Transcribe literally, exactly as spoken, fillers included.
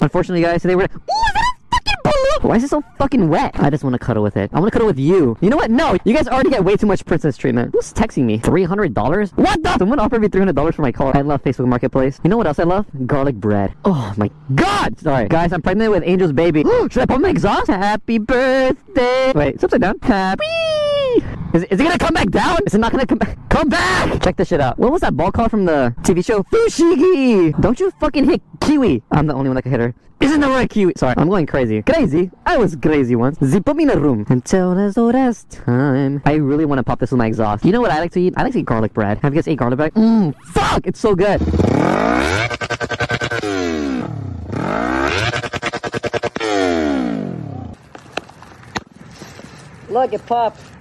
Unfortunately, guys, today we're... Ooh, is that a fucking balloon? Why is it so fucking wet? I just want to cuddle with it. I want to cuddle with you. You know what? No, you guys already get way too much princess treatment. Who's texting me? three hundred dollars? What the? Someone offered me three hundred dollars for my car. I love Facebook Marketplace. You know what else I love? Garlic bread. Oh my god! Sorry. Guys, I'm pregnant with Angel's baby. Should I put my exhaust? Happy birthday! Wait, it's upside down. Happy... Is it, is it gonna come back down? Is it not gonna come back? Come back! Check this shit out. What was that ball called from the T V show? Fushigi! Don't you fucking hit Kiwi! I'm the only one that can hit her. Isn't the right Kiwi? Sorry, I'm going crazy. Crazy? I was crazy once. Z, put me in a room. Until there's no rest time. I really want to pop this with my exhaust. You know what I like to eat? I like to eat garlic bread. Have you guys ate garlic bread? Mmm, fuck! It's so good. Look, it popped.